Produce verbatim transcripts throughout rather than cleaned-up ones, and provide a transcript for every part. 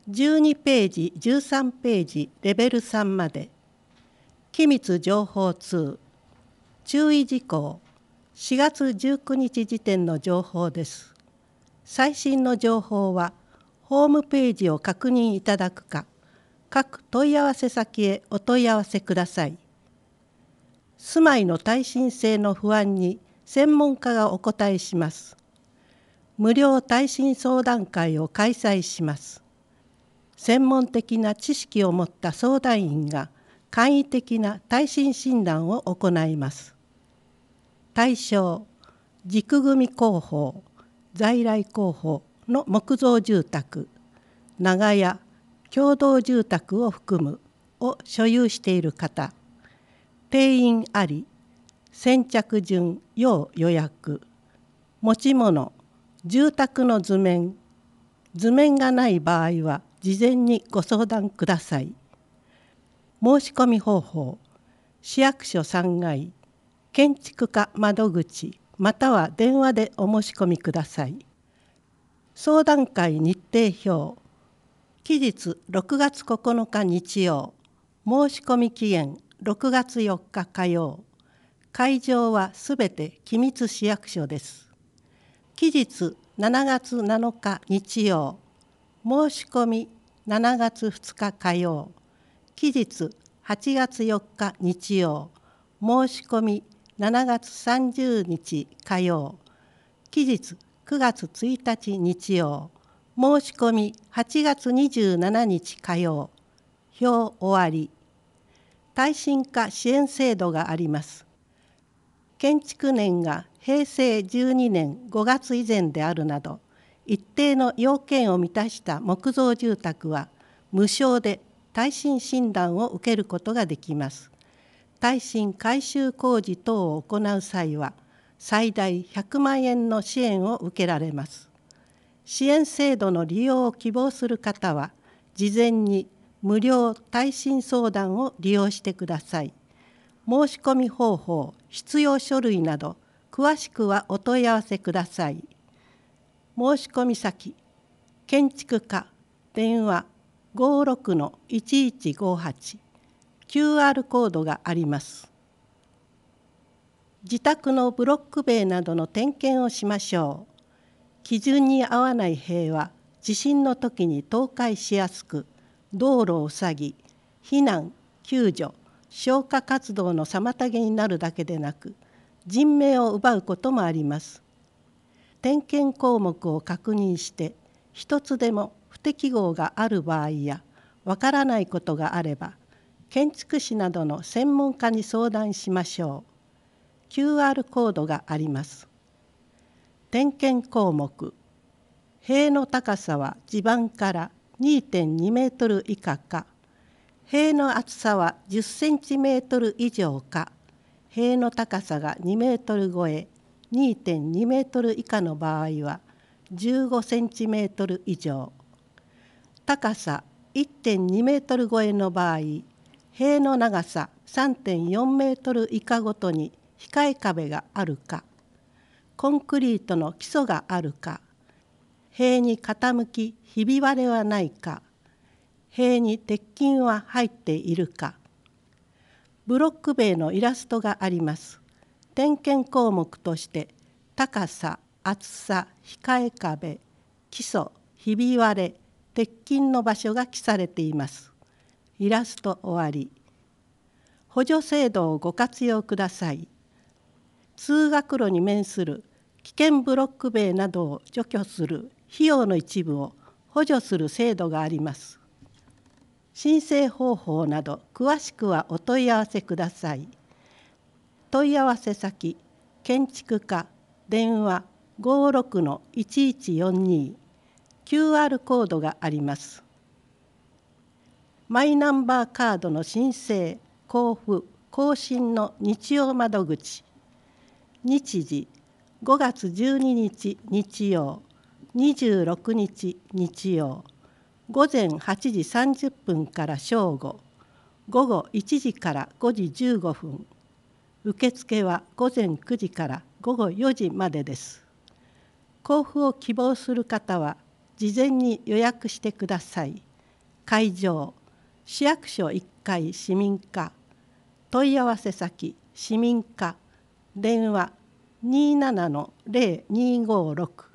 じゅうにページ、じゅうさんページ、レベルさんまで。機密情報に。注意事項。しがつじゅうくにち時点の情報です。最新の情報は、ホームページを確認いただくか、各問い合わせ先へお問い合わせください。住まいの耐震性の不安に専門家がお答えします。無料耐震相談会を開催します。専門的な知識を持った相談員が簡易的な耐震診断を行います。対象、軸組工法、在来工法の木造住宅、長屋、共同住宅を含むを所有している方、定員あり、先着順要予約、持ち物、住宅の図面、図面がない場合は事前にご相談ください。申し込み方法、市役所さんがい、建築課窓口または電話でお申し込みください。相談会日程表、期日ろくがつここのか日曜、申し込み期限ろくがつよっか火曜、会場はすべて君津市役所です。期日しちがつなのか日曜、申し込みしちがつふつか火曜、期日はちがつよっか日曜、申し込みしちがつさんじゅうにち火曜、期日くがつついたち日曜、申し込みはちがつにじゅうしちにち火曜、表終わり。耐震化支援制度があります。建築年がへいせいじゅうにねんごがつ以前であるなど、一定の要件を満たした木造住宅は無償で耐震診断を受けることができます。耐震改修工事等を行う際は、最大ひゃくまんえんの支援を受けられます。支援制度の利用を希望する方は、事前に無料耐震相談を利用してください。申し込み方法、必要書類など、詳しくはお問い合わせください。申し込み先、建築課、電話 ごろくのいちいちごはち、キューアール コードがあります。自宅のブロック塀などの点検をしましょう。基準に合わない塀は地震の時に倒壊しやすく、道路を塞ぎ、避難、救助、消火活動の妨げになるだけでなく、人命を奪うこともあります。点検項目を確認して、一つでも不適合がある場合や、わからないことがあれば、建築士などの専門家に相談しましょう。キューアール コードがあります。点検項目、塀の高さは地盤から にてんにメートル以下か、塀の厚さはじゅっセンチメートル以上か、塀の高さがにメートル超え、にてんにメートル以下の場合はじゅうごセンチメートル以上、高さ いってんにメートル超えの場合、塀の長さ さんてんよんメートル以下ごとに控え壁があるか、コンクリートの基礎があるか、塀に傾きひび割れはないか、塀に鉄筋は入っているか。ブロック塀のイラストがあります。点検項目として高さ、厚さ、控え壁、基礎、ひび割れ、鉄筋の場所が記されています。イラスト終わり。補助制度をご活用ください。通学路に面する危険ブロック塀などを除去する費用の一部を補助する制度があります。申請方法など詳しくはお問い合わせください。問い合わせ先、建築課、電話 ごろくのいちいちよんに、キューアール コードがあります。マイナンバーカードの申請、交付、更新の日曜窓口。日時、ごがつじゅうににち日曜、にじゅうろくにち日曜、ごぜんはちじさんじゅっぷんから正午、ごごいちじからごじじゅうごふん。受付はごぜんくじからごごよじまでです。交付を希望する方は事前に予約してください。 会場市役所いっかい市民課、問い合わせ先市民課、電話 にーななのゼロにーごーろく。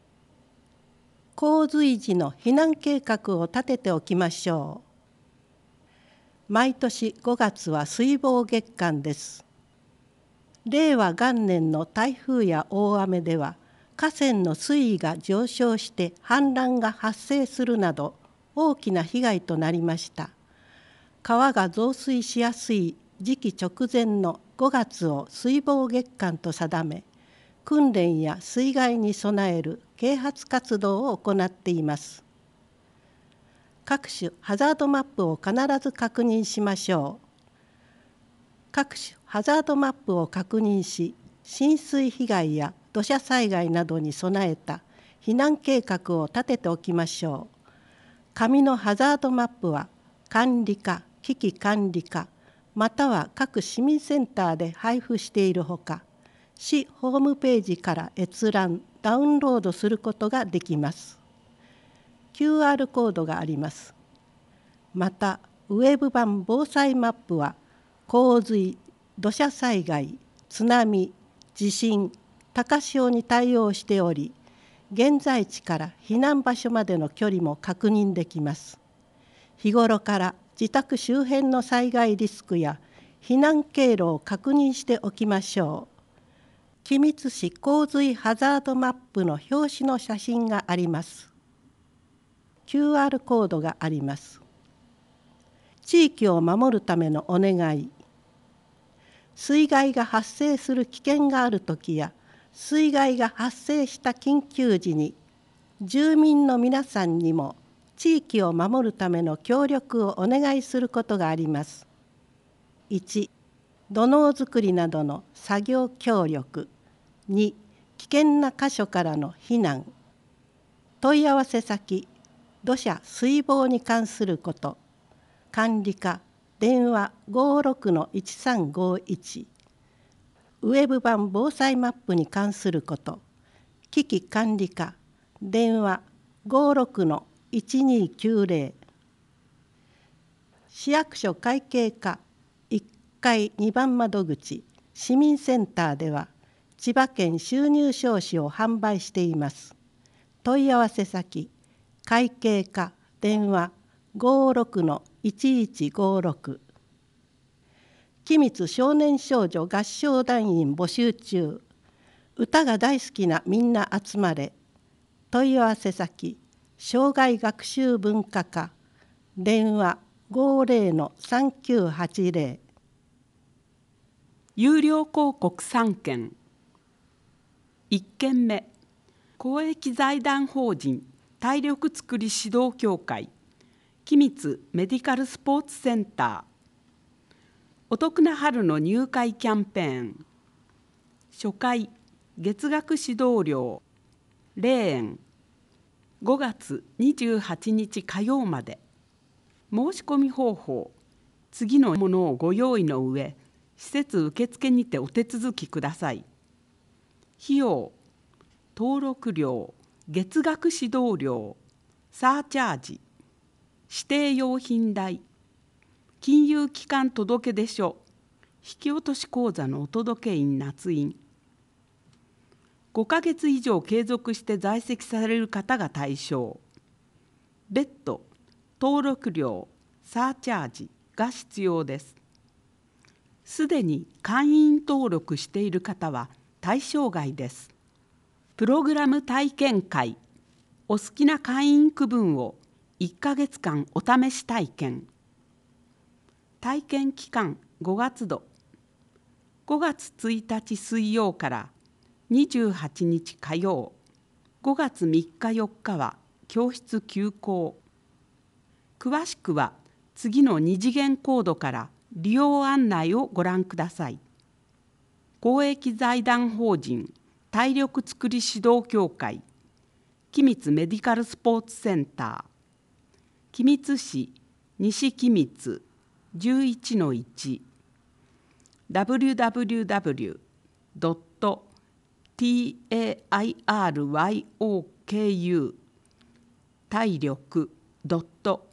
洪水時の避難計画を立てておきましょう。毎年ごがつは水防月間です。令和元年の台風や大雨では河川の水位が上昇して氾濫が発生するなど大きな被害となりました。川が増水しやすい時期直前のごがつを水防月間と定め、訓練や水害に備える啓発活動を行っています。各種ハザードマップを必ず確認しましょう。各種ハザードマップを確認し、浸水被害や土砂災害などに備えた避難計画を立てておきましょう。紙のハザードマップは管理課、危機管理課、または各市民センターで配布しているほか、市ホームページから閲覧・ダウンロードすることができます。キューアール コードがあります。また、ウェブ版防災マップは、洪水、土砂災害、津波、地震、高潮に対応しており、現在地から避難場所までの距離も確認できます。日頃から自宅周辺の災害リスクや避難経路を確認しておきましょう。君津市洪水ハザードマップの表紙の写真があります。キューアール コードがあります。地域を守るためのお願い。水害が発生する危険があるときや、水害が発生した緊急時に、住民の皆さんにも地域を守るための協力をお願いすることがあります。いち、土のう作りなどの作業協力。に、危険な箇所からの避難。問い合わせ先、土砂水防に関すること。管理課、電話 ごーろくのいちさんごいち。ウェブ版防災マップに関すること。危機管理課、電話 ごーろくのいちにきゅうぜろ。市役所会計課いっかいにばん窓口市民センターでは、千葉県収入証紙を販売しています。問い合わせ先、会計課、電話 ごーろくのいちいちごーろく。君津少年少女合唱団員募集中。歌が大好きなみんな集まれ。問い合わせ先、障害学習文化課、電話 ごーぜろのさんきゅうはちぜろ。 有料広告さんけん。いっけんめ、公益財団法人体力づくり指導協会君津メディカルスポーツセンター。お得な春の入会キャンペーン。初回月額指導料ゼロえん。ごがつにじゅうはちにち火曜まで。申し込み方法、次のものをご用意の上、施設受付にてお手続きください。費用、登録料、月額指導料、サーチャージ、指定用品代、金融機関届出書、引き落とし口座のお届け印捺印。ごかげつ以上継続して在籍される方が対象。別途、登録料、サーチャージが必要です。すでに会員登録している方は対象外です。プログラム体験会、お好きな会員区分をいっかげつかんお試し体験。体験期間ごがつど、ごがつついたち水曜からにじゅうはちにち火曜、ごがつみっかよっかは教室休校。詳しくは次のに次元コードから利用案内をご覧ください。公益財団法人体力づくり指導協会君津メディカルスポーツセンター、君津市西君津 じゅういちのいち ダブリューダブリューダブリュードットティーエーアイアールワイオーケーユー 体力 ドット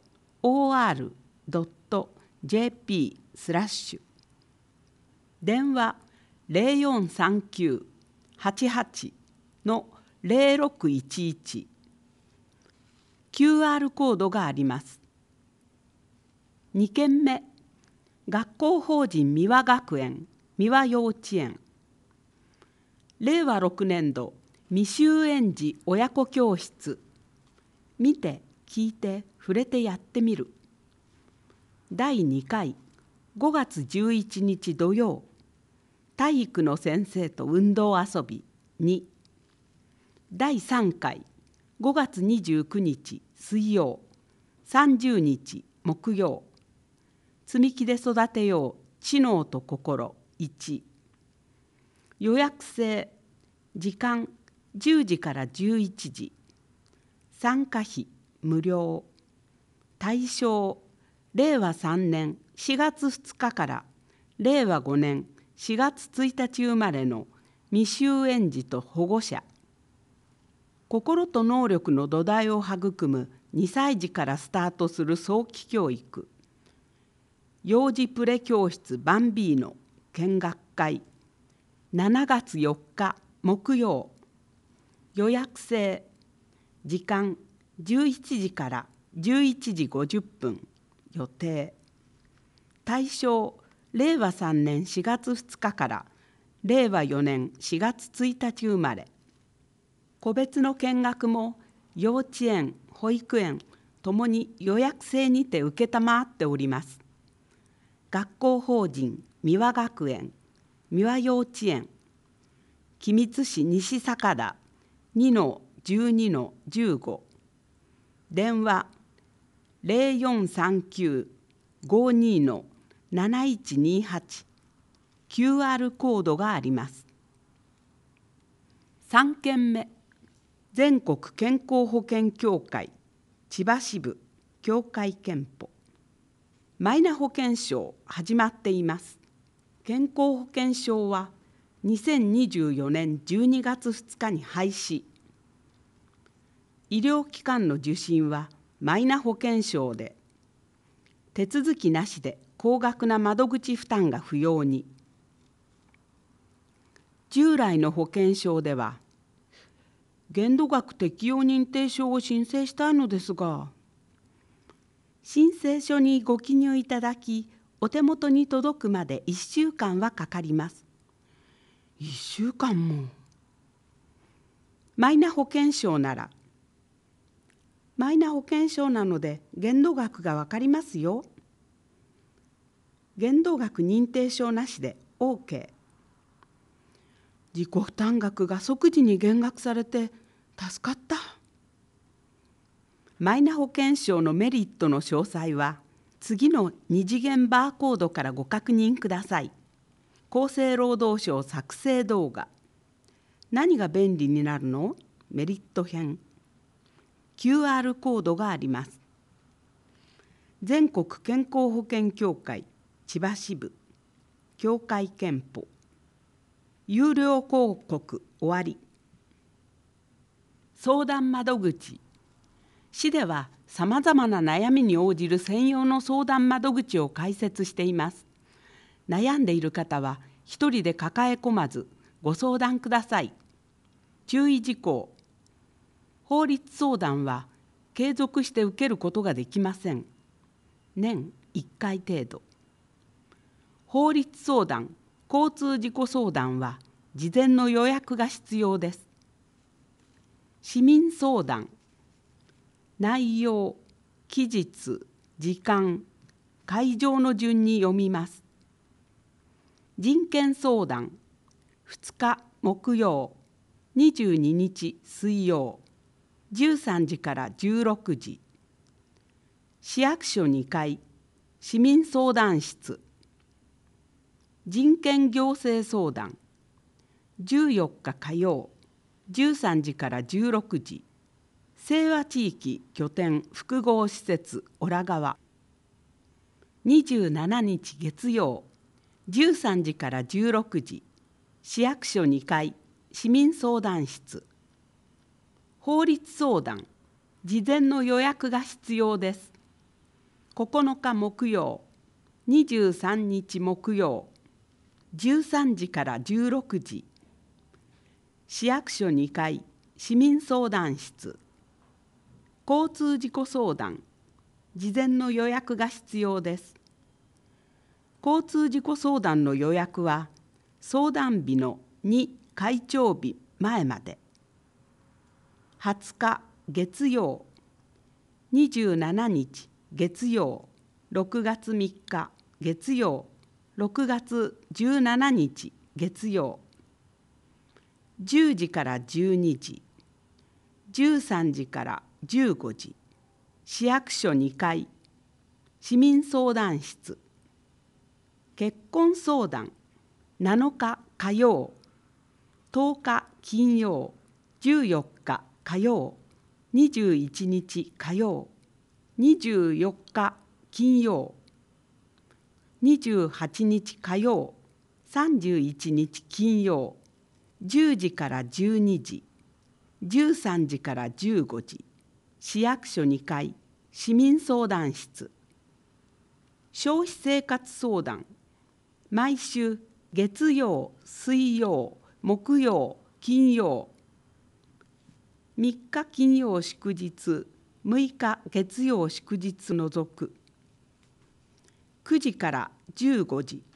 オーアールドットジェーピー スラッシュ電話 ゼロよんさんきゅう はちはち のゼロろくいちいち キューアール コードがあります。にけんめ、学校法人三輪学園三輪幼稚園れいわろくねんど未就園児親子教室見て聞いて触れてやってみるだいにかいごがつじゅういちにち土曜体育の先生と運動遊びにだいさんかいごがつにじゅうくにち水曜さんじゅうにち木曜積み木で育てよう知能と心いち予約制時間じゅうじからじゅういちじ参加費無料対象れいわさんねんしがつふつかかられいわごねんしがつついたち生まれの未就園児と保護者心と能力の土台を育むにさいじからスタートする早期教育幼児プレ教室バンビーノ見学会しちがつよっか木曜予約制時間じゅういちじからじゅういちじごじゅっぷん予定対象れいわさんねんしがつふつかかられいわよねんしがつついたち生まれ個別の見学も幼稚園保育園ともに予約制にて承っております。学校法人三輪学園三輪幼稚園君津市西坂田 にのじゅうにのじゅうご 電話ゼロよんさんきゅう ごにのなないちにはち キューアール コードがあります。さんけんめ全国健康保険協会千葉支部協会憲法マイナ保険証始まっています。健康保険証はにせんにじゅうよねんじゅうにがつふつかに廃止。医療機関の受診はマイナ保険証で、手続きなしで高額な窓口負担が不要に。従来の保険証では、限度額適用認定証を申請したいのですが、申請書にご記入いただき、お手元に届くまでいっしゅうかんはかかります。いっしゅうかんも。マイナ保険証なら、マイナ保険証なので限度額がわかりますよ。限度額認定証なしで オーケー。自己負担額が即時に減額されて助かった。マイナ保険証のメリットの詳細は、次の二次元バーコードからご確認ください。厚生労働省作成動画。何が便利になるの？メリット編。キューアール コードがあります。全国健康保険協会千葉支部協会憲法有料広告終わり。相談窓口。市ではさまざまな悩みに応じる専用の相談窓口を開設しています。悩んでいる方は一人で抱え込まずご相談ください。注意事項。法律相談は継続して受けることができません。年いっかい程度。法律相談、交通事故相談は事前の予約が必要です。市民相談。内容、期日、時間、会場の順に読みます。人権相談、ふつか木曜、にじゅうににち水曜、じゅうさんじからじゅうろくじ。市役所にかい、市民相談室。人権行政相談、じゅうよっか火曜、じゅうさんじからじゅうろくじ。清和地域拠点複合施設オラ川。にじゅうしちにち月曜、じゅうさんじからじゅうろくじ。市役所にかい、市民相談室。法律相談、事前の予約が必要です。 ここのか木曜、にじゅうさんにち木曜、じゅうさんじからじゅうろくじ、市役所にかい市民相談室。交通事故相談、事前の予約が必要です。交通事故相談の予約は、相談日のに開帳日前まで。はつか月曜、にじゅうしちにち月曜、ろくがつみっか月曜、ろくがつじゅうしちにち月曜、じゅうじからじゅうにじ、じゅうさんじからじゅうごじ、市役所にかい市民相談室。結婚相談、なのか火曜、とおか金曜、じゅうよっか火曜、にじゅういちにち火曜、にじゅうよっか金曜、にじゅうはちにち火曜、さんじゅういちにち金曜、じゅうじからじゅうにじ、じゅうさんじからじゅうごじ、市役所にかい市民相談室。消費生活相談、毎週月曜、水曜、木曜、金曜、みっか金曜祝日、むいか月曜祝日除く。くじからじゅうごじ。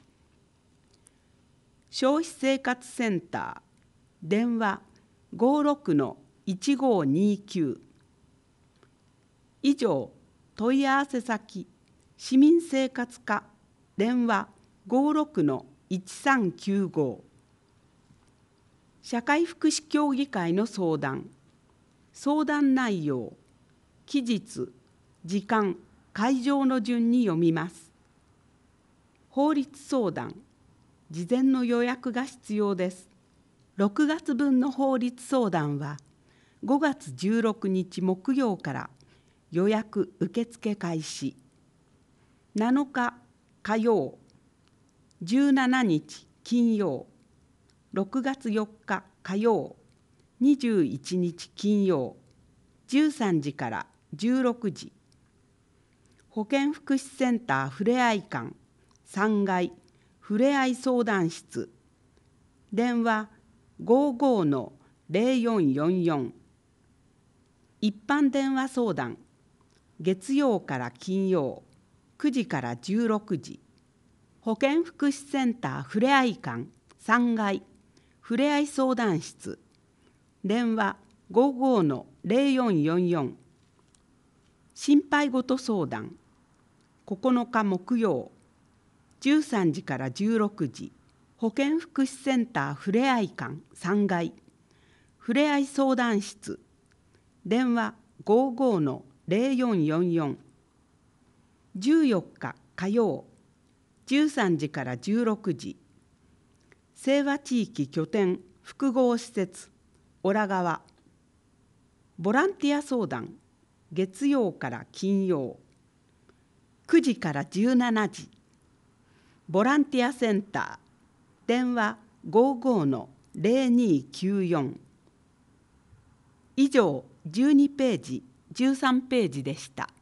消費生活センター、電話 ごろくのいちごにきゅう。以上、問い合わせ先、市民生活課、電話 ごろくのいちさんきゅうご。社会福祉協議会の相談、相談内容、期日、時間、会場の順に読みます。法律相談、事前の予約が必要です。ろくがつぶんの法律相談は、ごがつじゅうろくにち木曜から予約受付開始。なのか火曜、じゅうしちにち金曜、ろくがつよっか火曜、にじゅういちにち金曜、じゅうさんじからじゅうろくじ。保健福祉センターふれあい館さんがいふれあい相談室。電話 ごーごーのぜろよんよんよん。一般電話相談、月曜から金曜くじからじゅうろくじ。保健福祉センターふれあい館さんがいふれあい相談室。電話 ごーごーのぜろよんよんよん。心配事相談、ここのか木曜、じゅうさんじからじゅうろくじ。保健福祉センターふれあい館さんがいふれあい相談室。電話 ごーごーのぜろよんよんよん。じゅうよっか火曜、じゅうさんじからじゅうろくじ。清和地域拠点複合施設オラ川。ボランティア相談、月曜から金曜くじからじゅうしちじ。ボランティアセンター、電話 ごーごーのぜろにきゅうよん。以上じゅうにページ、じゅうさんページでした。